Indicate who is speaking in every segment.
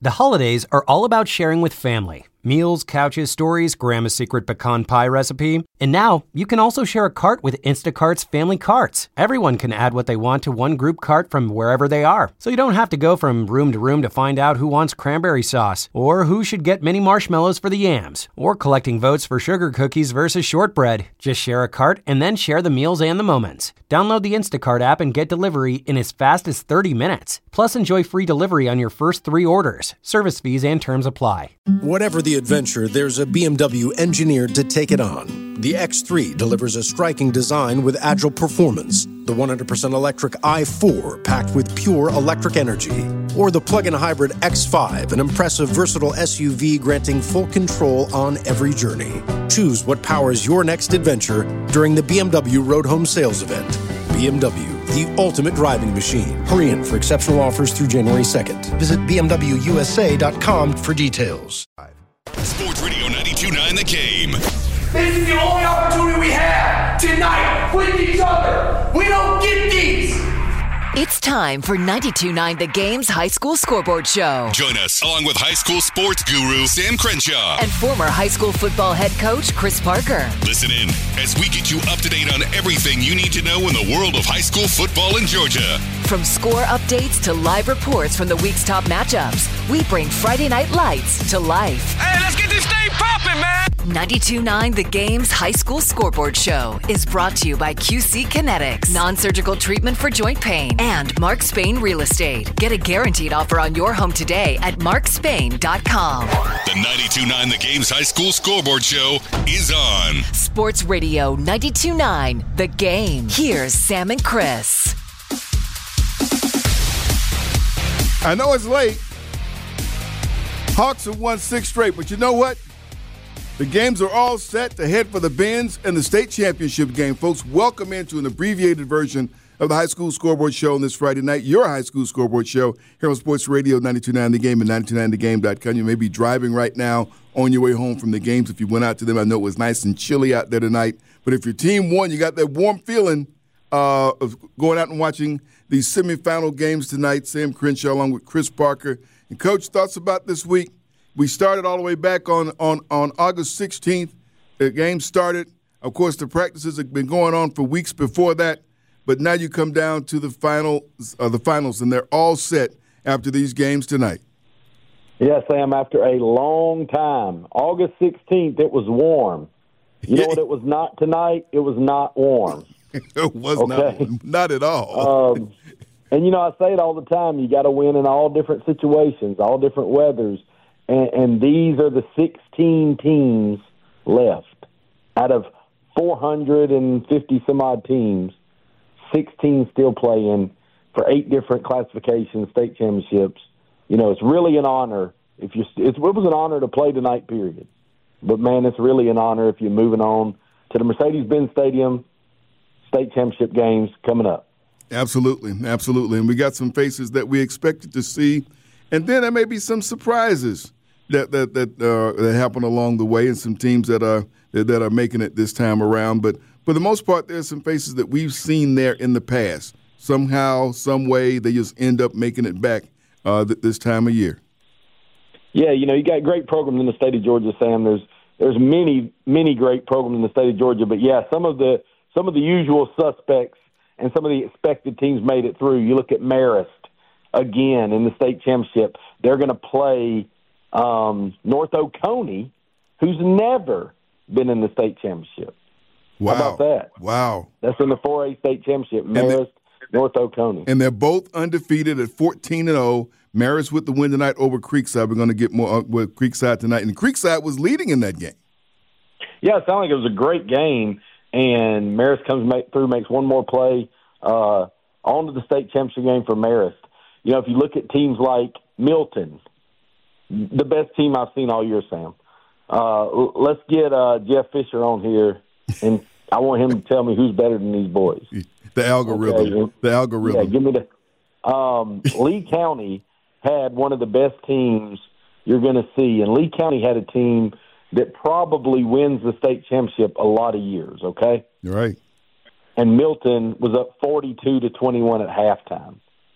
Speaker 1: The holidays are all about sharing with family. Meals, couches, stories, Grandma's secret pecan pie recipe. And now, you can also share a cart with Instacart's Family Carts. Everyone can add what they want to one group cart from wherever they are. So you don't have to go from room to find out who wants cranberry sauce, or who should get mini marshmallows for the yams, or collecting votes for sugar cookies versus shortbread. Just share a cart and then share the meals and the moments. Download the Instacart app and get delivery in as fast as 30 minutes. Plus, enjoy free delivery on your first 3 orders. Service fees and terms apply.
Speaker 2: Whatever the adventure, there's a BMW engineered to take it on. The X3 delivers a striking design with agile performance. The 100% electric i4 packed with pure electric energy. Or the plug-in hybrid X5, an impressive versatile SUV granting full control on every journey. Choose what powers your next adventure during the BMW Road Home Sales Event. BMW, the ultimate driving machine. Hurry in for exceptional offers through January 2nd. Visit BMWUSA.com for details.
Speaker 3: Sports Radio 92.9 The Game.
Speaker 4: This is the only opportunity we have tonight with each other. We don't get these.
Speaker 5: It's time for 92.9 The Game's High School Scoreboard Show.
Speaker 3: Join us along with high school sports guru Sam Crenshaw
Speaker 5: and former high school football head coach Chris Parker.
Speaker 3: Listen in as we get you up to date on everything you need to know in the world of high school football in Georgia.
Speaker 5: From score updates to live reports from the week's top matchups, we bring Friday Night Lights to life.
Speaker 4: Hey, let's get this thing popping, man.
Speaker 5: 92.9 The Game's High School Scoreboard Show is brought to you by QC Kinetics, non-surgical treatment for joint pain, and Mark Spain Real Estate. Get a guaranteed offer on your home today at markspain.com.
Speaker 3: The 92.9 The Game's High School Scoreboard Show is on.
Speaker 5: Sports Radio 92.9 The Game. Here's Sam and Chris.
Speaker 6: I know it's late. Hawks have won 6 straight, but you know what? The games are all set to head for the Benz and the state championship game. Folks, welcome into an abbreviated version of the High School Scoreboard Show on this Friday night, your High School Scoreboard Show here on Sports Radio 92.9 The Game and 92.9thegame.com. You may be driving right now on your way home from the games if you went out to them. I know it was nice and chilly out there tonight, but if your team won, you got that warm feeling of going out and watching these semifinal games tonight. Sam Crenshaw along with Chris Parker. And, Coach, thoughts about this week? We started all the way back on August 16th. The game started. Of course, the practices have been going on for weeks before that. But now you come down to the finals, and they're all set after these games tonight.
Speaker 7: Yeah, Sam, after a long time. August 16th, it was warm. You know what it was not tonight? It was not warm.
Speaker 6: It was not at all.
Speaker 7: And, you know, I say it all the time. You got to win in all different situations, all different weathers. And these are the 16 teams left. Out of 450-some-odd teams, 16 still playing for 8 different classifications, state championships. You know, it's really an honor. It was an honor to play tonight, period. But, man, it's really an honor if you're moving on to the Mercedes-Benz Stadium state championship games coming up.
Speaker 6: Absolutely, absolutely. And we got some faces that we expected to see. And then there may be some surprises that happen along the way, and some teams that are making it this time around. But for the most part, there's some faces that we've seen there in the past. Somehow, some way, they just end up making it back this time of year.
Speaker 7: Yeah, you know, you got great programs in the state of Georgia, Sam. There's many great programs in the state of Georgia. But yeah, some of the usual suspects and some of the expected teams made it through. You look at Marist again in the state championship. They're going to play North Oconee, who's never been in the state championship.
Speaker 6: Wow.
Speaker 7: How about that?
Speaker 6: Wow.
Speaker 7: That's in the 4A state championship, Marist, North Oconee.
Speaker 6: And they're both undefeated at 14-0. Marist with the win tonight over Creekside. We're going to get more with Creekside tonight. And Creekside was leading in that game.
Speaker 7: Yeah, it sounded like it was a great game. And Marist comes through, makes one more play on to the state championship game for Marist. You know, if you look at teams like Milton, the best team I've seen all year, Sam. Let's get Jeff Fisher on here, and I want him to tell me who's better than these boys.
Speaker 6: The algorithm.
Speaker 7: Okay.
Speaker 6: The algorithm.
Speaker 7: Yeah, give me the Lee County had one of the best teams you're going to see, and Lee County had a team that probably wins the state championship a lot of years, okay?
Speaker 6: You're right.
Speaker 7: And Milton was up 42-21 at halftime.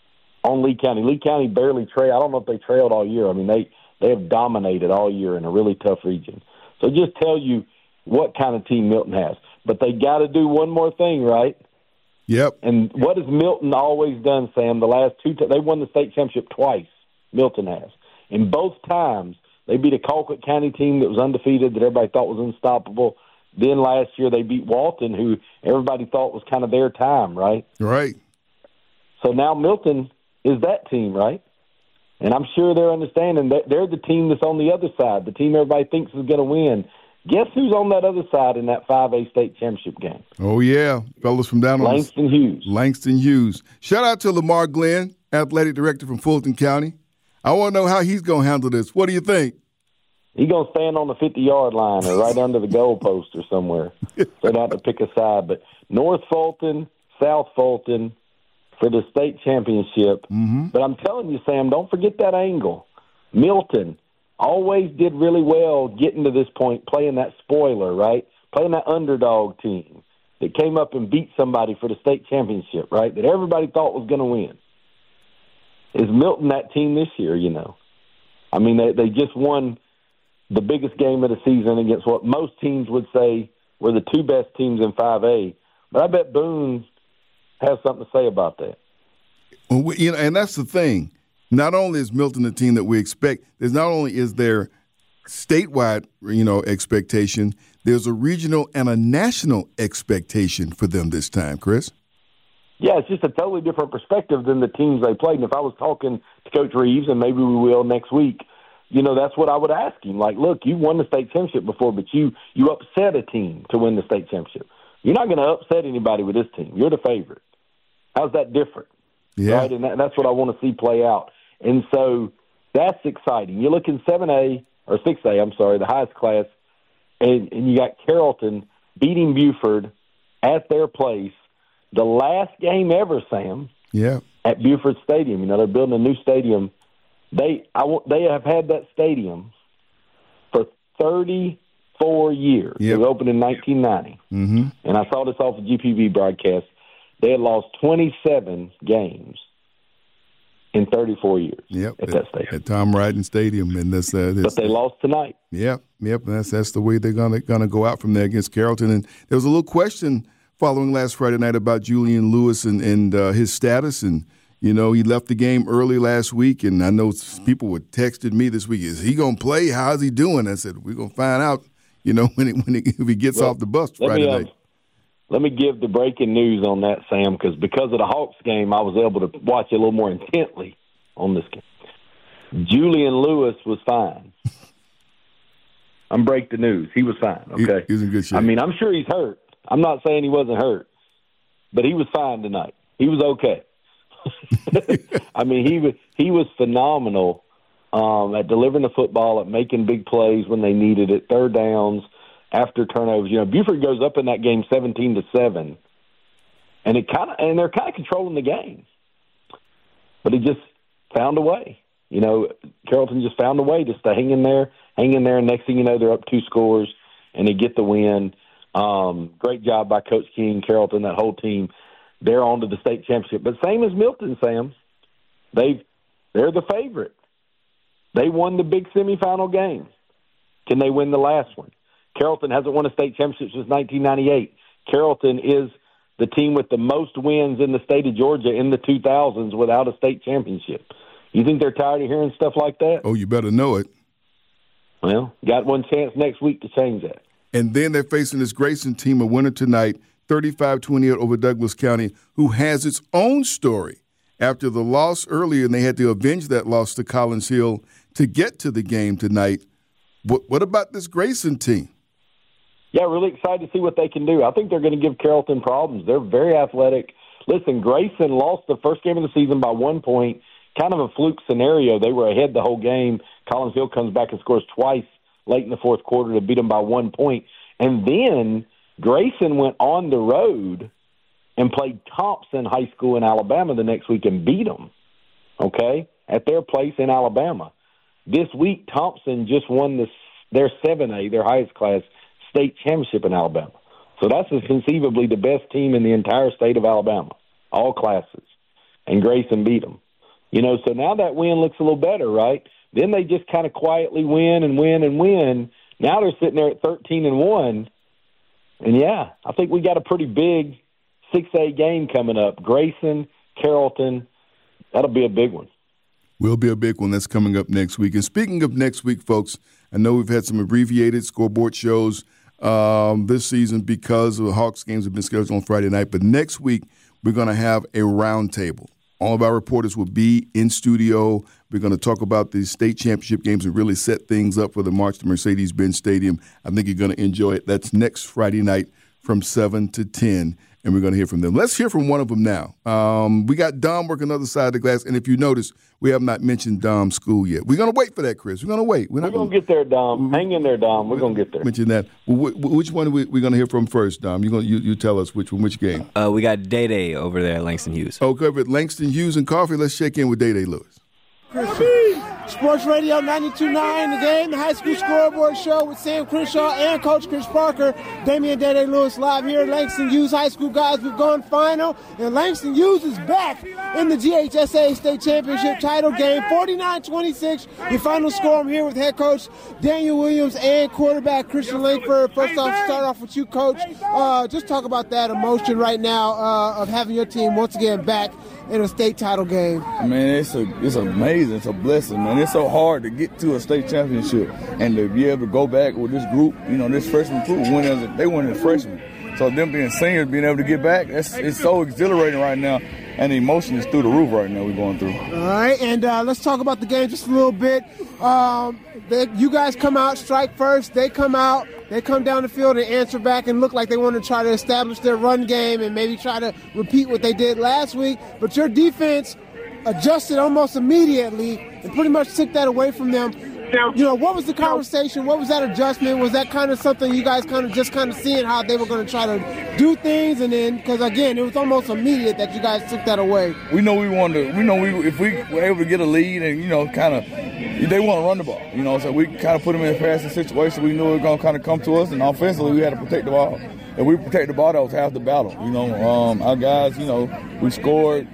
Speaker 7: on Lee County. Lee County barely trailed. I don't know if they trailed all year. I mean, they have dominated all year in a really tough region. So just tell you what kind of team Milton has. But they got to do one more thing, right?
Speaker 6: Yep.
Speaker 7: And what has Milton always done, Sam? The last two they won the state championship twice, Milton has. And both times, they beat a Colquitt County team that was undefeated, that everybody thought was unstoppable. Then last year they beat Walton, who everybody thought was kind of their time, right?
Speaker 6: Right.
Speaker 7: So now Milton is that team, right? And I'm sure they're understanding that they're the team that's on the other side, the team everybody thinks is going to win. Guess who's on that other side in that 5A state championship game?
Speaker 6: Oh, yeah. Fellas from down on
Speaker 7: Langston Hughes.
Speaker 6: Langston Hughes. Shout out to Lamar Glenn, athletic director from Fulton County. I want to know how he's going to handle this. What do you think?
Speaker 7: He's going to stand on the 50-yard line or right under the goalpost or somewhere. So they don't have to pick a side. But North Fulton, South Fulton for the state championship. Mm-hmm. But I'm telling you, Sam, don't forget that angle. Milton always did really well getting to this point, playing that spoiler, right? Playing that underdog team that came up and beat somebody for the state championship, right? That everybody thought was going to win. Is Milton that team this year, you know? I mean, they just won the biggest game of the season against what most teams would say were the two best teams in 5A. But I bet Boone has something to say about that.
Speaker 6: Well, and that's the thing. Not only is Milton the team that we expect, not only is there statewide, expectation, there's a regional and a national expectation for them this time, Chris.
Speaker 7: Yeah, it's just a totally different perspective than the teams they played. And if I was talking to Coach Reeves, and maybe we will next week, that's what I would ask him. Like, look, you won the state championship before, but you upset a team to win the state championship. You're not going to upset anybody with this team. You're the favorite. How's that different?
Speaker 6: Yeah.
Speaker 7: Right? And that's what I want to see play out. And so that's exciting. You look in 7A, or 6A, I'm sorry, the highest class, and you got Carrollton beating Buford at their place. The last game ever, Sam, at Buford Stadium. They're building a new stadium. They have had that stadium for 34 years.
Speaker 6: Yep.
Speaker 7: It opened in 1990.
Speaker 6: Mm-hmm.
Speaker 7: And I saw this off the GPB broadcast. They had lost 27 games in 34 years at that stadium.
Speaker 6: At Tom Ryden Stadium. And that's,
Speaker 7: but they lost tonight.
Speaker 6: Yep. That's the way they're gonna go out from there against Carrollton. And there was a little question following last Friday night about Julian Lewis and his status. And, he left the game early last week. And I know people were texting me this week, is he going to play? How's he doing? I said, we're going to find out, if he gets off the bus Friday night.
Speaker 7: Let me give the breaking news on that, Sam, because of the Hawks game, I was able to watch it a little more intently on this game. Julian Lewis was fine. I'm break the news. He was fine, okay?
Speaker 6: He was in good shape.
Speaker 7: I mean, I'm sure he's hurt. I'm not saying he wasn't hurt, but he was fine tonight. He was okay. I mean, he was phenomenal at delivering the football, at making big plays when they needed it, third downs, after turnovers. Buford goes up in that game 17-7, and they're kind of controlling the game, but he just found a way. Carrollton just found a way to stay hang in there, and next thing you know, they're up 2 scores, and they get the win. Great job by Coach King, Carrollton, that whole team. They're on to the state championship. But same as Milton, Sam. They're the favorite. They won the big semifinal game. Can they win the last one? Carrollton hasn't won a state championship since 1998. Carrollton is the team with the most wins in the state of Georgia in the 2000s without a state championship. You think they're tired of hearing stuff like that?
Speaker 6: Oh, you better know it.
Speaker 7: Well, got one chance next week to change that.
Speaker 6: And then they're facing this Grayson team, a winner tonight, 35-28 over Douglas County, who has its own story. After the loss earlier, and they had to avenge that loss to Collins Hill to get to the game tonight. What about this Grayson team?
Speaker 7: Yeah, really excited to see what they can do. I think they're going to give Carrollton problems. They're very athletic. Listen, Grayson lost the first game of the season by 1 point, kind of a fluke scenario. They were ahead the whole game. Collins Hill comes back and scores twice late in the fourth quarter to beat them by 1 point. And then Grayson went on the road and played Thompson High School in Alabama the next week and beat them, at their place in Alabama. This week, Thompson just won their 7A, their highest class, state championship in Alabama. So that's conceivably the best team in the entire state of Alabama, all classes. And Grayson beat them. So now that win looks a little better, right? Then they just kind of quietly win and win and win. Now they're sitting there at 13-1. And, yeah, I think we got a pretty big 6A game coming up. Grayson, Carrollton, that'll be a big one.
Speaker 6: Will be a big one. That's coming up next week. And speaking of next week, folks, I know we've had some abbreviated scoreboard shows this season because the Hawks games have been scheduled on Friday night. But next week, we're going to have a roundtable. All of our reporters will be in studio. We're going to talk about the state championship games and really set things up for the march to Mercedes-Benz Stadium. I think you're going to enjoy it. That's next Friday night from 7 to 10, and we're going to hear from them. Let's hear from one of them now. We got Dom working on the other side of the glass, and if you notice, we have not mentioned Dom's school yet. We're going to wait for that, Chris. We're going to wait.
Speaker 7: We're going to get there, Dom. Hang in there, Dom. We're going to get there.
Speaker 6: Mention that. Which one are we going to hear from first, Dom? You tell us which game.
Speaker 8: We got Day over there at Langston Hughes.
Speaker 6: Okay, but Langston Hughes and Coffee, let's check in with Day Lewis.
Speaker 9: Sports Radio 92.9, The Game, the high school scoreboard show with Sam Crenshaw and Coach Chris Parker. Damian Day Lewis live here at Langston Hughes High School. Guys, we've gone final, and Langston Hughes is back in the GHSA State Championship title game, 49-26. The final score. I'm here with head coach Daniel Williams and quarterback Christian Langford. First off, start off with you, Coach. Just talk about that emotion right now of having your team once again back in a state title game.
Speaker 10: Man, it's amazing. It's a blessing, man. It's so hard to get to a state championship and to be able to go back with this group, this freshman group, they went as freshmen. So them being seniors, being able to get back, it's so exhilarating right now. And the emotion is through the roof right now we're going through.
Speaker 9: All right, and let's talk about the game just a little bit. You guys come out, strike first. They come out, they come down the field and answer back and look like they want to try to establish their run game and maybe try to repeat what they did last week. But your defense adjusted almost immediately and pretty much took that away from them. What was the conversation? What was that adjustment? Was that kind of something you guys kind of seeing how they were going to try to do things? And then, because again, it was almost immediate that you guys took that away.
Speaker 10: We know if we were able to get a lead and, they want to run the ball, so we kind of put them in a passing situation. We knew it was going to kind of come to us, and offensively we had to protect the ball. If we protect the ball, that was half the battle. Our guys, we scored,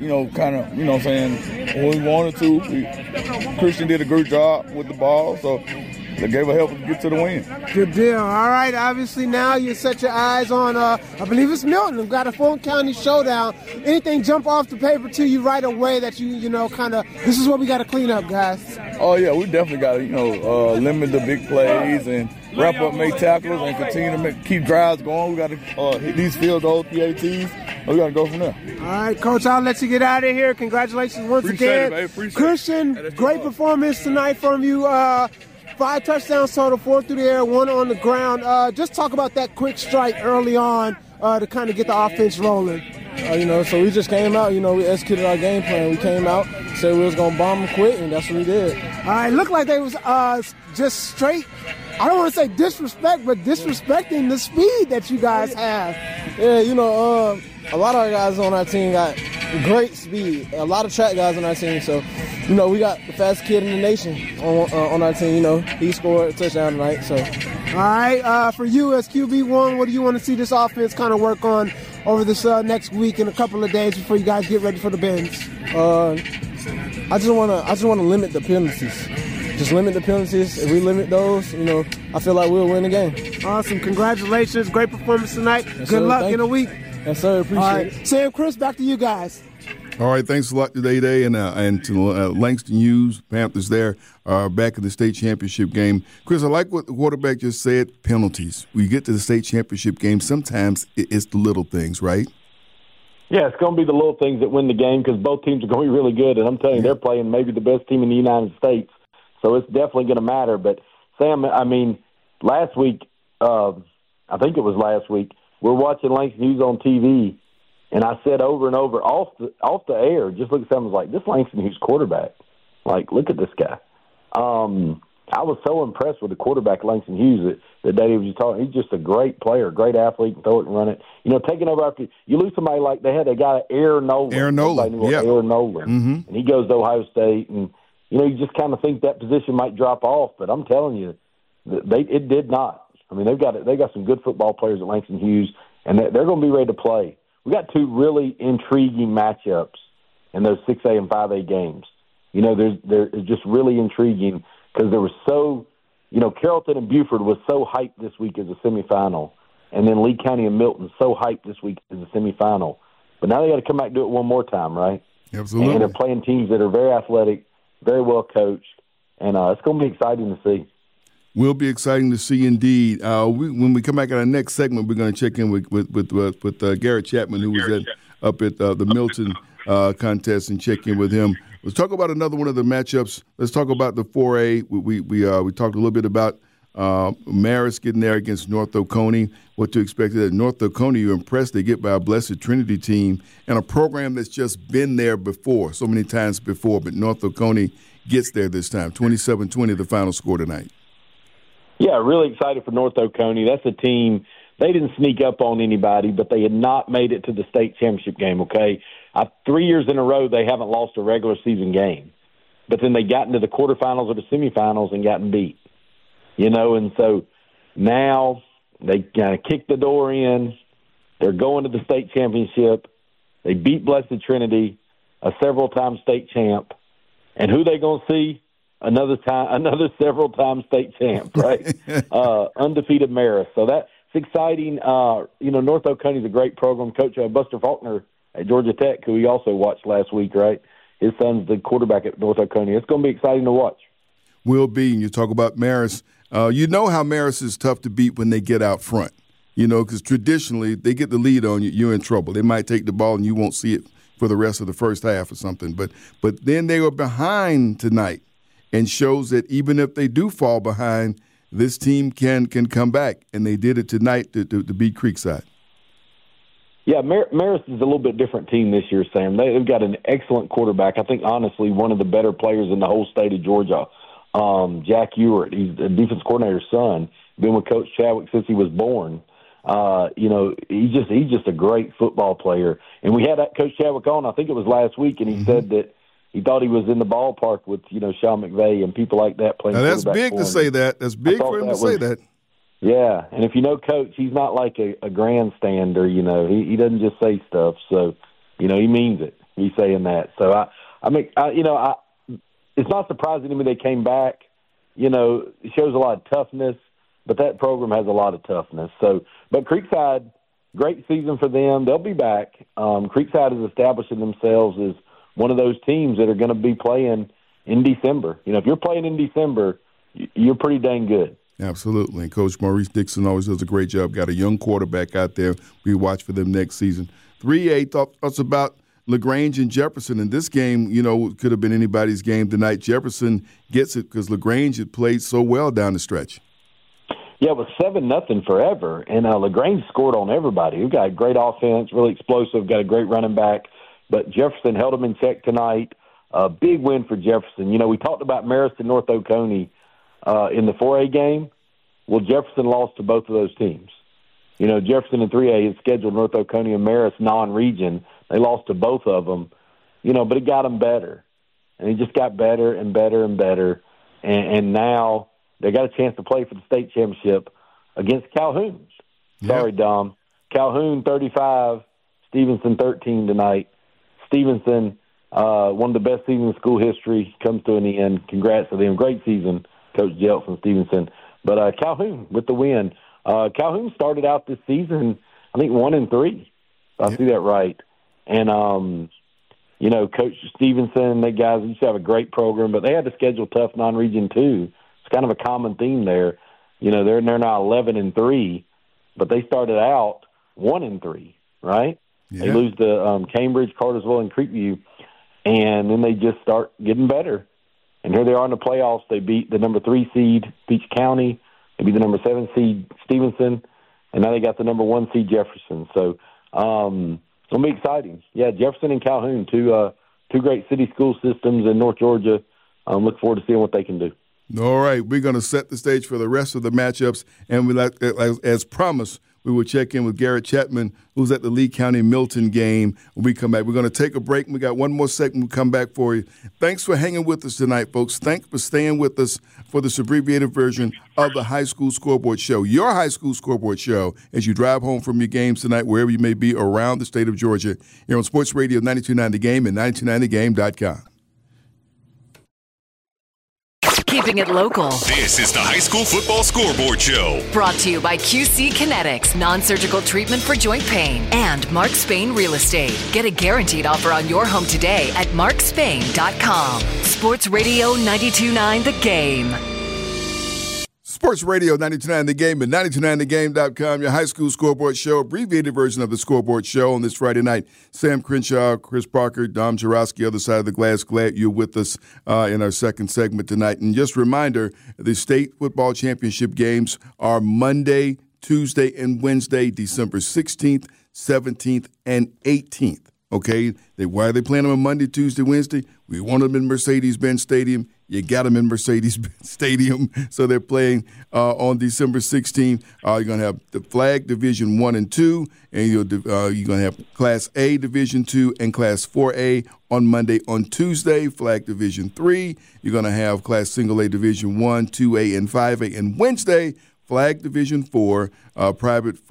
Speaker 10: when we wanted to. Christian did a good job with the ball, so they gave us help to get to the win.
Speaker 9: Good deal. All right, obviously now you set your eyes on, I believe it's Milton. We've got a Fulton County showdown. Anything jump off the paper to you right away that this is what we got to clean up, guys?
Speaker 10: Oh, yeah, we definitely got to, limit the big plays and wrap up, make tackles, and continue to keep drives going. We got to hit these field goals, PATs. We got to go from there.
Speaker 9: All right, Coach, I'll let you get out of here. Congratulations once again. Christian, great performance tonight from you. 5 touchdowns total, 4 through the air, 1 on the ground. Just talk about that quick strike early on to kind of get the offense rolling.
Speaker 11: So we just came out, we executed our game plan. We came out, said we was going to bomb them quick, and that's what we did.
Speaker 9: All right, looked like they was just straight, I don't want to say disrespect, but disrespecting the speed that you guys have.
Speaker 11: Yeah, a lot of our guys on our team got great speed. A lot of track guys on our team, so, we got the fastest kid in the nation on our team. He scored a touchdown tonight, so.
Speaker 9: All right, for you as QB1, what do you want to see this offense kind of work on over this next week and a couple of days before you guys get ready for the Benz?
Speaker 11: I just want to limit the penalties. Just limit the penalties. If we limit those, I feel like we'll win the game.
Speaker 9: Awesome. Congratulations. Great performance tonight.
Speaker 11: Yes,
Speaker 9: Good luck in a week.
Speaker 11: Yes, sir. Appreciate it.
Speaker 9: Sam, Chris, back to you guys.
Speaker 6: All right, thanks a lot today, and to Langston Hughes, Panthers there, back in the state championship game. Chris, I like what the quarterback just said, penalties. When you get to the state championship game, sometimes it's the little things, right?
Speaker 7: Yeah, it's going to be the little things that win the game because both teams are going to be really good, and I'm telling you, they're playing maybe the best team in the United States, so it's definitely going to matter. But, Sam, last week, I think it was last week, we're watching Langston Hughes on TV, and I said over and over, off the air, just look at someone like, this Langston Hughes quarterback. Like, look at this guy. I was so impressed with the quarterback, Langston Hughes, that day he was just talking. He's just a great player, great athlete, and throw it and run it. Taking over after you lose somebody like they had a guy, Aaron Nolan.
Speaker 6: Aaron Nolan.
Speaker 7: Mm-hmm. And he goes to Ohio State, and you just kind of think that position might drop off, but I'm telling you, it did not. They got some good football players at Langston Hughes, and they're going to be ready to play. We got 2 really intriguing matchups in those 6A and 5A games. you know, they're just really intriguing because there was so, you know, Carrollton and Buford was so hyped this week as a semifinal, and then Lee County and Milton so hyped this week as a semifinal. But now they got to come back and do it one more time, right?
Speaker 6: Absolutely.
Speaker 7: And they're playing teams that are very athletic, very well coached, and it's going to be exciting to see.
Speaker 6: Will be exciting to see indeed. When we come back in our next segment, we're going to check in with Garrett Chapman, who was up at the Milton contest, and check in with him. Let's talk about another one of the matchups. Let's talk about the 4A. We talked a little bit about Marist getting there against North Oconee. What to expect at North Oconee? You're impressed they get by a Blessed Trinity team and a program that's just been there before, so many times before. But North Oconee gets there this time. 27-20, the final score tonight.
Speaker 7: Yeah, really excited for North Oconee. That's a team, they didn't sneak up on anybody, but they had not made it to the state championship game, okay? 3 years in a row, they haven't lost a regular season game. But then they got into the quarterfinals or the semifinals and gotten beat. You know, and so now they kind of kicked the door in. They're going to the state championship. They beat Blessed Trinity, a several-time state champ. And who they going to see? Another several-time state champ, right? Undefeated Marist. So that's exciting. You know, North Oconee is a great program. Coach Buster Faulkner at Georgia Tech, who we also watched last week, right? His son's the quarterback at North Oconee. It's going to be exciting to watch.
Speaker 6: Will be. And you talk about Marist. You know how Marist is tough to beat when they get out front, you know, because traditionally they get the lead on you, you're in trouble. They might take the ball and you won't see it for the rest of the first half or something. But then they were behind tonight. And shows that even if they do fall behind, this team can come back, and they did it tonight to beat Creekside.
Speaker 7: Yeah, Marist is a little bit different team this year, Sam. They've got an excellent quarterback. I think, honestly, one of the better players in the whole state of Georgia, Jack Ewart. He's the defense coordinator's son, been with Coach Chadwick since he was born. You know, he's just a great football player. And we had Coach Chadwick on, I think it was last week, and he said that he thought he was in the ballpark with, you know, Sean McVay and people like that playing.
Speaker 6: Now that's big to say that. That's big for him to say that. Yeah,
Speaker 7: and if you know Coach, he's not like a grandstander. You know, he doesn't just say stuff. So, you know, he means it. He's saying that. So it's not surprising to me they came back. You know, it shows a lot of toughness, but that program has a lot of toughness. So, but Creekside, great season for them. They'll be back. Creekside is establishing themselves as one of those teams that are going to be playing in December. You know, if you're playing in December, you're pretty dang good.
Speaker 6: Absolutely. And Coach Maurice Dixon always does a great job. Got a young quarterback out there. We watch for them next season. 3A thoughts about LaGrange and Jefferson. In this game, you know, could have been anybody's game tonight. Jefferson gets it because LaGrange had played so well down the stretch.
Speaker 7: Yeah, it was 7-0 forever, and LaGrange scored on everybody. We've got a great offense, really explosive, got a great running back. But Jefferson held them in check tonight. A big win for Jefferson. You know, we talked about Marist and North Oconee in the 4A game. Well, Jefferson lost to both of those teams. You know, Jefferson in 3A had scheduled North Oconee and Marist non-region. They lost to both of them. You know, but it got them better. And it just got better and better and better. And now they got a chance to play for the state championship against Calhoun. Sorry, Dom. Calhoun 35, Stevenson 13 tonight. Stevenson, one of the best seasons in school history, comes to an end. Congrats to them. Great season, Coach Jeltz and Stevenson. But Calhoun with the win. Calhoun started out this season, I think, 1-3, if I see that right. And, you know, Coach Stevenson, they guys used to have a great program, but they had to schedule tough non-region too. It's kind of a common theme there. You know, they're now 11-3, but they started out 1-3, right? Yeah. They lose to Cambridge, Cartersville, and Creekview, and then they just start getting better. And here they are in the playoffs. They beat the number 3 seed, Peach County. They beat the number 7 seed, Stevenson, and now they got the number 1 seed, Jefferson. So it's going to be exciting. Yeah, Jefferson and Calhoun, two great city school systems in North Georgia. Look forward to seeing what they can do.
Speaker 6: All right, we're going to set the stage for the rest of the matchups, and as promised, we will check in with Garrett Chapman, who's at the Lee County Milton game. When we come back, we're going to take a break. We got one more segment. We'll come back for you. Thanks for hanging with us tonight, folks. Thanks for staying with us for this abbreviated version of the High School Scoreboard Show, your High School Scoreboard Show, as you drive home from your games tonight, wherever you may be around the state of Georgia, here on Sports Radio 92.9 The Game and 92.9thegame.com.
Speaker 5: keeping it local.
Speaker 3: This is the High School Football Scoreboard Show.
Speaker 5: Brought to you by QC Kinetics, non-surgical treatment for joint pain, and Mark Spain Real Estate. Get a guaranteed offer on your home today at markspain.com. Sports Radio 92.9 The Game.
Speaker 6: Sports Radio 92.9 The Game and 92.9thegame.com, your high school scoreboard show, abbreviated version of the scoreboard show on this Friday night. Sam Crenshaw, Chris Parker, Dom Jarowski, other side of the glass. Glad you're with us in our second segment tonight. And just a reminder, the state football championship games are Monday, Tuesday, and Wednesday, December 16th, 17th, and 18th. Okay? Why are they playing them on Monday, Tuesday, Wednesday? We want them in Mercedes-Benz Stadium. You got them in Mercedes-Benz Stadium. So they're playing on December 16th. You're going to have the Flag Division 1 and 2, and you're going to have Class A Division 2 and Class 4A on Monday. On Tuesday, Flag Division 3. You're going to have Class Single A Division 1, 2A, and 5A. And Wednesday, Flag Division 4, private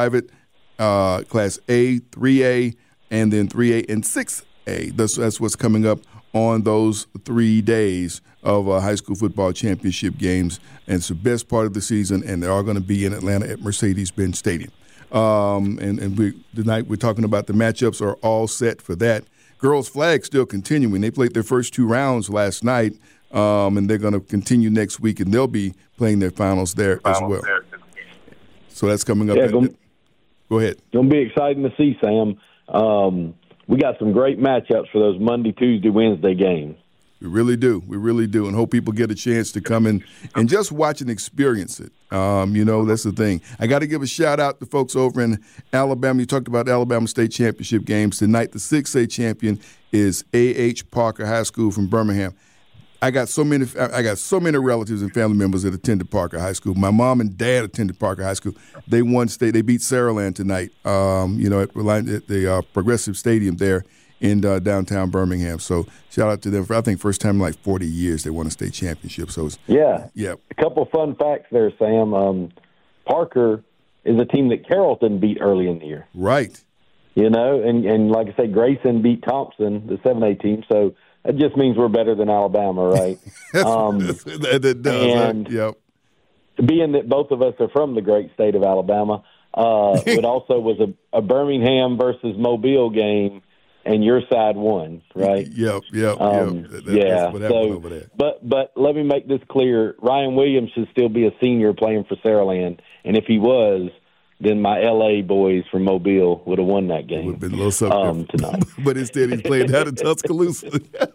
Speaker 6: Class A, 3A, and then 3A and 6A. That's what's coming up on those 3 days of high school football championship games. And it's the best part of the season, and they're all going to be in Atlanta at Mercedes-Benz Stadium. Tonight we're talking about the matchups are all set for that. Girls flag still continuing. They played their first 2 rounds last night, and they're going to continue next week, and they'll be playing their finals there as well. So that's coming up.
Speaker 7: Yeah,
Speaker 6: go ahead.
Speaker 7: Going to be exciting to see, Sam. We got some great matchups for those Monday, Tuesday, Wednesday games.
Speaker 6: We really do. We really do. And hope people get a chance to come in and just watch and experience it. That's the thing. I got to give a shout-out to folks over in Alabama. You talked about Alabama State Championship games. Tonight, the 6A champion is A.H. Parker High School from Birmingham. I got so many relatives and family members that attended Parker High School. My mom and dad attended Parker High School. They won state. They beat Saraland tonight. At the Progressive Stadium there in downtown Birmingham. So shout out to them for, I think, first time in like 40 years they won a state championship. So
Speaker 7: A couple of fun facts there, Sam. Parker is a team that Carrollton beat early in the year.
Speaker 6: Right.
Speaker 7: And like I say, Grayson beat Thompson, the 7A team. So that just means we're better than Alabama, right?
Speaker 6: That does.
Speaker 7: And being that both of us are from the great state of Alabama, it also was a Birmingham versus Mobile game, and your side won, right?
Speaker 6: Yep. That's what happened over there.
Speaker 7: But let me make this clear. Ryan Williams should still be a senior playing for Saraland, and if he was, then my L.A. boys from Mobile would have won that game.
Speaker 6: Would have been a little something
Speaker 7: tonight.
Speaker 6: But instead he's playing out in Tuscaloosa.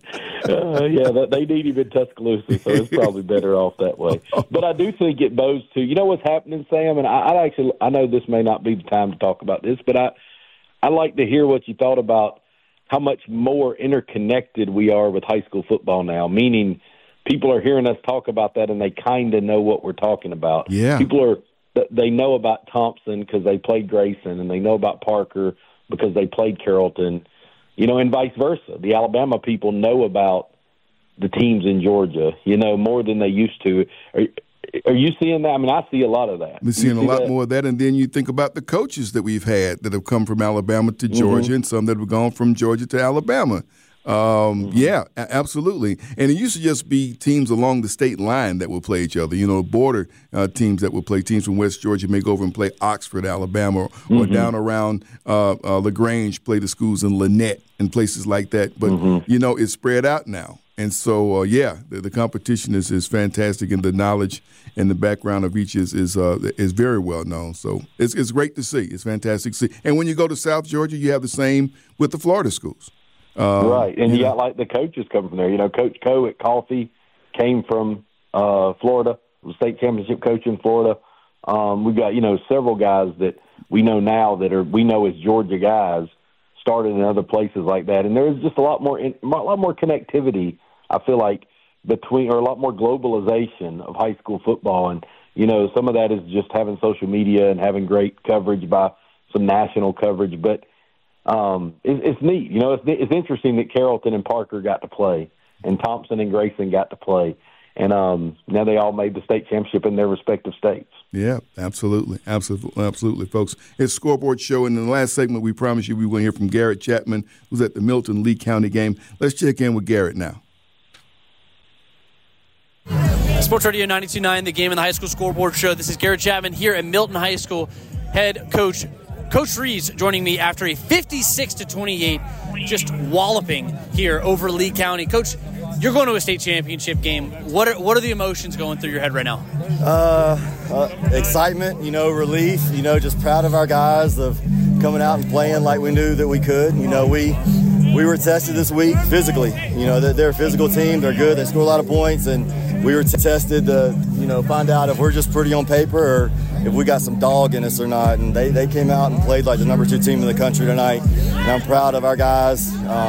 Speaker 7: They need him in Tuscaloosa, so it's probably better off that way. But I do think it bows to, you know what's happening, Sam? And I know this may not be the time to talk about this, but I like to hear what you thought about how much more interconnected we are with high school football now, meaning people are hearing us talk about that and they kind of know what we're talking about.
Speaker 6: Yeah.
Speaker 7: They know about Thompson because they played Grayson, and they know about Parker because they played Carrollton, and vice versa. The Alabama people know about the teams in Georgia, more than they used to. Are you seeing that? I mean, I see a lot of that.
Speaker 6: We're seeing a lot more of that, and then you think about the coaches that we've had that have come from Alabama to Georgia, and some that have gone from Georgia to Alabama. Yeah, absolutely. And it used to just be teams along the state line that would play each other. Border teams that would play. Teams from West Georgia may go over and play Oxford, Alabama, or down around LaGrange, play the schools in Lynette and places like that. But, it's spread out now. And so, the competition is fantastic, and the knowledge and the background of each is very well known. So it's great to see. It's fantastic to see. And when you go to South Georgia, you have the same with the Florida schools.
Speaker 7: Right, and you got like the coaches come from there. Coach Coe at Coffee came from Florida, was state championship coach in Florida. We've got several guys that we know now we know as Georgia guys started in other places like that, and there's just a lot more connectivity. I feel like a lot more globalization of high school football, and some of that is just having social media and having great coverage by some national coverage, but. It's neat. It's interesting that Carrollton and Parker got to play, and Thompson and Grayson got to play, and now they all made the state championship in their respective states.
Speaker 6: Yeah, absolutely, folks. It's Scoreboard Show, and in the last segment, we promised you we were going to hear from Garrett Chapman, who's at the Milton Lee County game. Let's check in with Garrett now.
Speaker 12: Sports Radio 92.9, the Game in the High School Scoreboard Show. This is Garrett Chapman here at Milton High School. Head coach Rees joining me after a 56-28 just walloping here over Lee County. Coach, you're going to a state championship game. What are the emotions going through your head right now?
Speaker 13: Excitement, relief, just proud of our guys of coming out and playing like we knew that we could. We were tested this week physically. They're a physical team. They're good. They score a lot of points, and we were tested to, find out if we're just pretty on paper or if we got some dog in us or not. And they came out and played like the number 2 team in the country tonight. And I'm proud of our guys.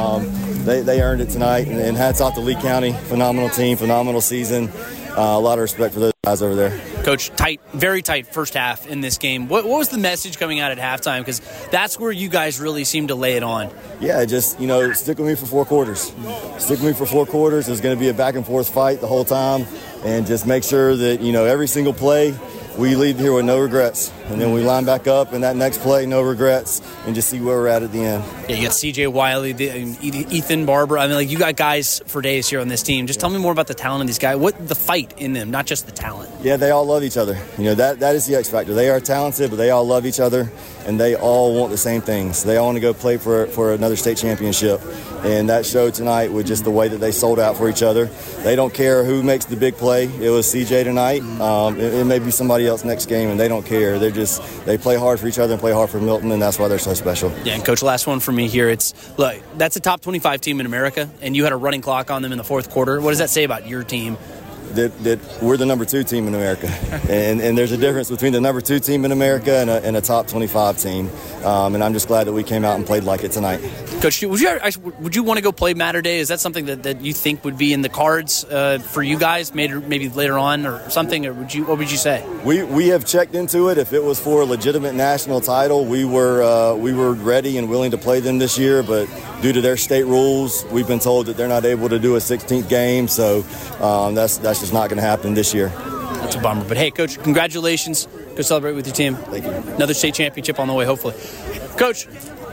Speaker 13: They earned it tonight. And hats off to Lee County. Phenomenal team, phenomenal season. A lot of respect for those guys over there.
Speaker 12: Coach, very tight first half in this game. What was the message coming out at halftime? Because that's where you guys really seem to lay it on.
Speaker 13: Yeah, just, stick with me for 4 quarters. Stick with me for 4 quarters. There's going to be a back-and-forth fight the whole time. And just make sure that, every single play, we leave here with no regrets. And then we line back up, and that next play, no regrets, and just see where we're at the end.
Speaker 12: Yeah, you got C.J. Wiley, Ethan Barber. You got guys for days here on this team. Just tell me more about the talent of these guys. What the fight in them, not just the talent.
Speaker 13: Yeah, they all love each other. That is the X factor. They are talented, but they all love each other, and they all want the same things. They all want to go play for another state championship. And that showed tonight with just the way that they sold out for each other. They don't care who makes the big play. It was CJ tonight. It may be somebody else next game, and they don't care. They play hard for each other and play hard for Milton, and that's why they're so special.
Speaker 12: Yeah, and Coach, last one for me here. Look, that's a top 25 team in America, and you had a running clock on them in the fourth quarter. What does that say about your team?
Speaker 13: That we're the number 2 team in America, and there's a difference between the number 2 team in America and a top 25 team, and I'm just glad that we came out and played like it tonight.
Speaker 12: Coach, would you want to go play Mater Day? Is that something that you think would be in the cards for you guys, maybe later on or something? Or what would you say?
Speaker 13: We have checked into it. If it was for a legitimate national title, we were ready and willing to play them this year, but due to their state rules, we've been told that they're not able to do a 16th game, so that's just not going to happen this year.
Speaker 12: That's a bummer. But, hey, Coach, congratulations. Go celebrate with your team.
Speaker 13: Thank you.
Speaker 12: Another state championship on the way, hopefully. Coach,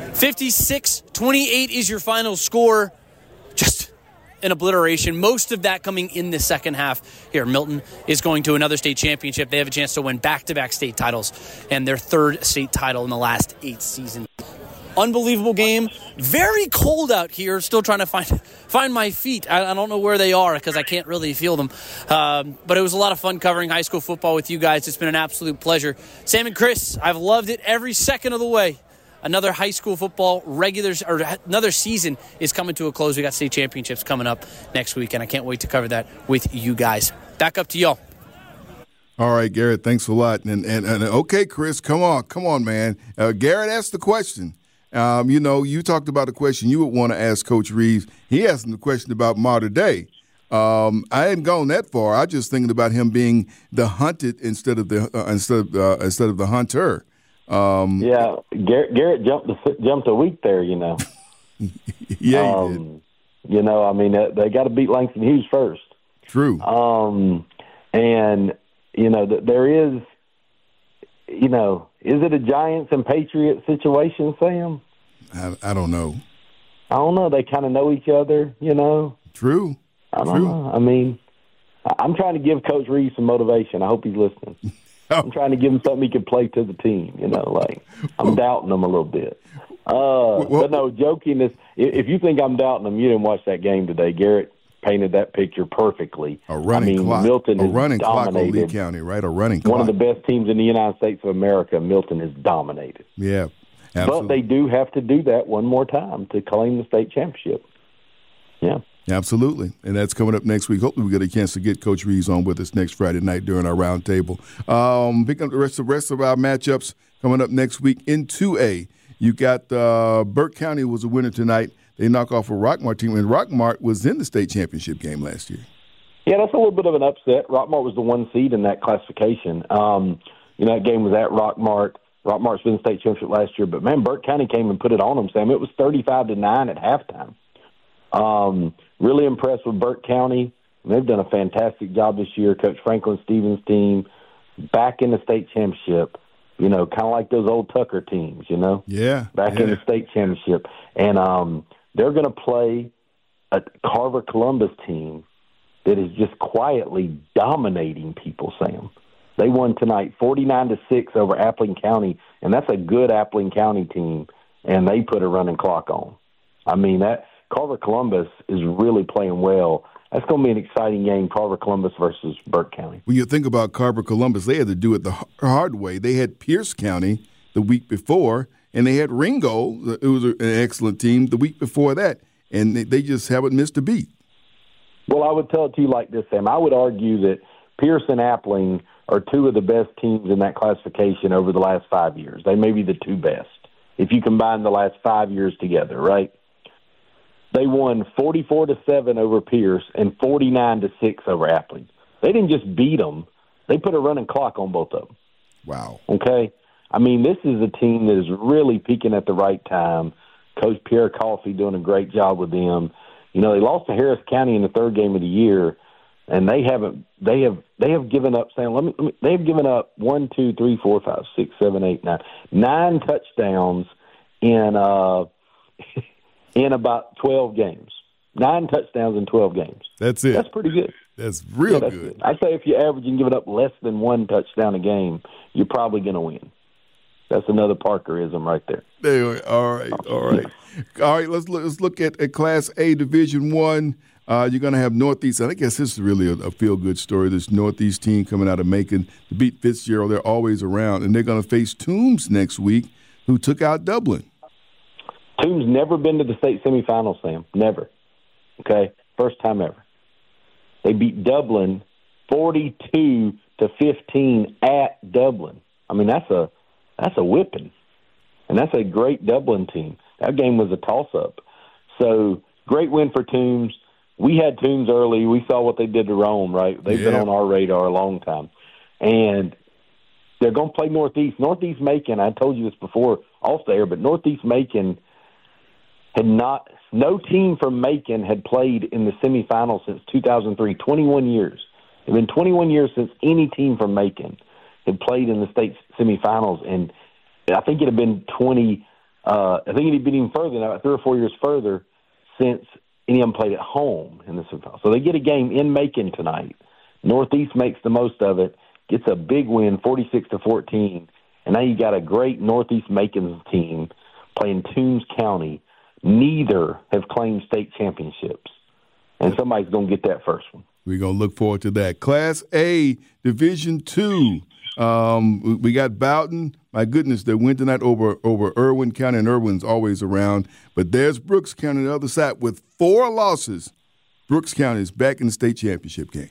Speaker 12: 56-28 is your final score. Just an obliteration. Most of that coming in the second half here. Milton is going to another state championship. They have a chance to win back-to-back state titles and their 3rd state title in the last 8 seasons. Unbelievable game. Very cold out here. Still trying to find my feet. I don't know where they are because I can't really feel them. But it was a lot of fun covering high school football with you guys. It's been an absolute pleasure. Sam and Chris, I've loved it every second of the way. Another high school football another season is coming to a close. We got state championships coming up next week, and I can't wait to cover that with you guys. Back up to y'all.
Speaker 6: All right, Garrett, thanks a lot. And okay, Chris, come on, man. Garrett asked the question. You talked about a question you would want to ask Coach Reeves. He asked him the question about Mater Day. I hadn't gone that far. I just thinking about him being the hunted instead of the hunter.
Speaker 7: Yeah, Garrett jumped a week there. Yeah,
Speaker 6: he did.
Speaker 7: They got to beat Langston Hughes first.
Speaker 6: True.
Speaker 7: And there is. Is it a Giants and Patriots situation, Sam?
Speaker 6: I don't know.
Speaker 7: I don't know. They kind of know each other,
Speaker 6: True.
Speaker 7: I don't know. I'm trying to give Coach Reeves some motivation. I hope he's listening. I'm trying to give him something he can play to the team, I'm doubting him a little bit. But no, joking is, if you think I'm doubting him, you didn't watch that game today. Garrett painted that picture perfectly.
Speaker 6: A running clock.
Speaker 7: Milton
Speaker 6: a running
Speaker 7: dominated.
Speaker 6: Clock on Lee County, right? A running clock.
Speaker 7: One of the best teams in the United States of America. Milton is dominated.
Speaker 6: Yeah, absolutely.
Speaker 7: But they do have to do that one more time to claim the state championship. Yeah.
Speaker 6: Absolutely. And that's coming up next week. Hopefully we get a chance to get Coach Reeves on with us next Friday night during our round table. Picking up the rest of our matchups coming up next week in 2A. You got Burke County was a winner tonight. They knock off a Rockmart team, and Rockmart was in the state championship game last year.
Speaker 7: Yeah, that's a little bit of an upset. Rockmart was the 1 seed in that classification. That game was at Rockmart. Rockmart's been the state championship last year, but, man, Burke County came and put it on them, Sam. It was 35-9 at halftime. Really impressed with Burke County. They've done a fantastic job this year. Coach Franklin Stevens' team back in the state championship, kind of like those old Tucker teams,
Speaker 6: Yeah.
Speaker 7: Back in the state championship. And they're going to play a Carver Columbus team that is just quietly dominating people, Sam. They won tonight 49-6 over Appling County, and that's a good Appling County team, and they put a running clock on. I mean, that Carver Columbus is really playing well. That's going to be an exciting game, Carver Columbus versus Burke County.
Speaker 6: When you think about Carver Columbus, they had to do it the hard way. They had Pierce County the week before, and they had Ringo. It was an excellent team the week before that, and they just haven't missed a beat.
Speaker 7: Well, I would tell it to you like this, Sam. I would argue that Pierce and Appling are two of the best teams in that classification over the last 5 years. They may be the two best if you combine the last 5 years together, right? They won 44-7 over Pierce and 49-6 over Appling. They didn't just beat them. They put a running clock on both of them.
Speaker 6: Wow.
Speaker 7: Okay? I mean, this is a team that is really peaking at the right time. Coach Pierre Coffey doing a great job with them. You know, they lost to Harris County in the third game of the year, and they have given up, Sam, they have given up 1, 2, 3, 4, 5, 6, 7, 8, 9. 9 touchdowns in about 12 games. 9 touchdowns in 12 games.
Speaker 6: That's it.
Speaker 7: That's pretty good.
Speaker 6: That's real good.
Speaker 7: I'd say if you're averaging giving up less than 1 touchdown a game, you're probably going to win. That's another Parkerism right there.
Speaker 6: All right. Let's look at Class A Division I. You're going to have Northeast. I guess this is really a feel-good story. This Northeast team coming out of Macon to beat Fitzgerald. They're always around, and they're going to face Toombs next week, who took out Dublin.
Speaker 7: Toombs never been to the state semifinals, Sam. Never. Okay? First time ever. They beat Dublin 42-15 at Dublin. I mean, that's a whipping. And that's a great Dublin team. That game was a toss-up. So, great win for Toombs. We had Toombs early. We saw what they did to Rome, right? They've been on our radar a long time. And they're going to play Northeast. Northeast Macon, I told you this before off the air, but Northeast Macon no team from Macon had played in the semifinals since 2003, 21 years. It had been 21 years since any team from Macon had played in the state semifinals, and I think it had been I think it had been even further now, 3 or 4 years further since any of them played at home in the semifinals. So they get a game in Macon tonight. Northeast makes the most of it, gets a big win, 46-14, and now you got a great Northeast Macon team playing Toombs County. Neither have claimed state championships, and somebody's going to get that first one.
Speaker 6: We're going to look forward to that. Class A, Division II. We got Bowden. My goodness, they win tonight over Irwin County, and Irwin's always around. But there's Brooks County on the other side with 4 losses. Brooks County is back in the state championship game.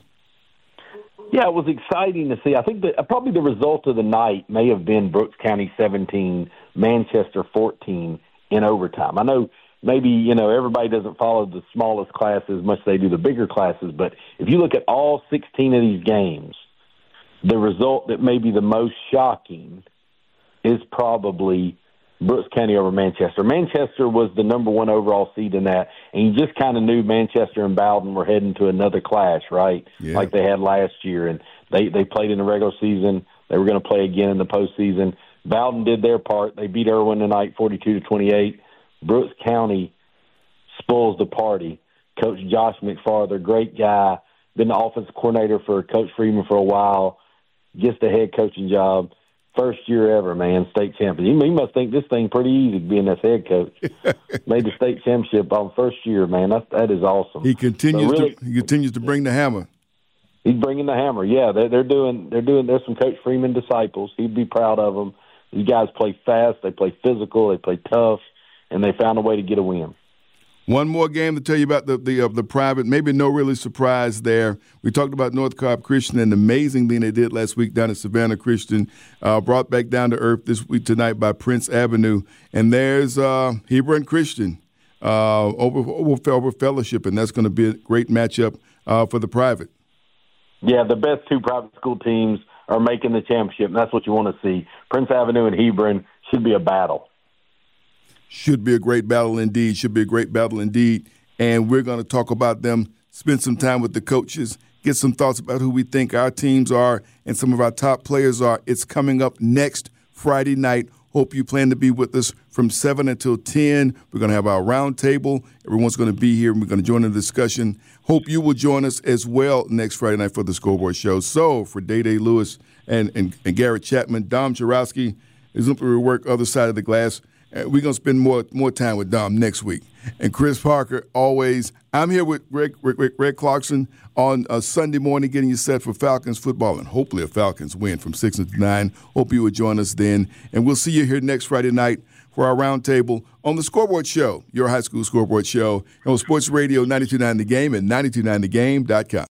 Speaker 7: Yeah, it was exciting to see. I think that probably the result of the night may have been Brooks County 17, Manchester 14 in overtime. I know maybe, everybody doesn't follow the smallest classes as much as they do the bigger classes, but if you look at all 16 of these games, the result that may be the most shocking is probably Brooks County over Manchester. Manchester was the number 1 overall seed in that, and you just kind of knew Manchester and Bowden were heading to another clash, right? Yeah. Like they had last year, and they played in the regular season. They were going to play again in the postseason. Bowden did their part. They beat Irwin tonight 42-28. Brooks County spoils the party. Coach Josh McFarther, great guy, been the offensive coordinator for Coach Freeman for a while, gets the head coaching job. First year ever, man, state champion. He must think this thing pretty easy being this head coach. Made the state championship on first year, man. That is awesome.
Speaker 6: He continues to bring the hammer.
Speaker 7: He's bringing the hammer. Yeah, they're doing. There's some Coach Freeman disciples. He'd be proud of them. These guys play fast. They play physical. They play tough, and they found a way to get a win.
Speaker 6: One more game to tell you about the private. Maybe no really surprise there. We talked about North Cobb Christian and the amazing thing they did last week down at Savannah Christian, brought back down to earth this week tonight by Prince Avenue. And there's Hebron Christian over Fellowship, and that's going to be a great matchup for the private.
Speaker 7: Yeah, the best 2 private school teams are making the championship, and that's what you want to see. Prince Avenue and Hebron should be a battle.
Speaker 6: Should be a great battle indeed. And we're going to talk about them, spend some time with the coaches, get some thoughts about who we think our teams are and some of our top players are. It's coming up next Friday night. Hope you plan to be with us from 7 until 10. We're going to have our round table. Everyone's going to be here, and we're going to join in the discussion. Hope you will join us as well next Friday night for the Scoreboard Show. So for Day Lewis and Garrett Chapman, Dom Chorowski is up to work other side of the glass. We're going to spend more time with Dom next week. And Chris Parker, always. I'm here with Rick Clarkson on a Sunday morning getting you set for Falcons football and hopefully a Falcons win from 6 to 9. Hope you will join us then. And we'll see you here next Friday night for our roundtable on the Scoreboard Show, your high school scoreboard show, and on Sports Radio 92.9 The Game and 92.9thegame.com.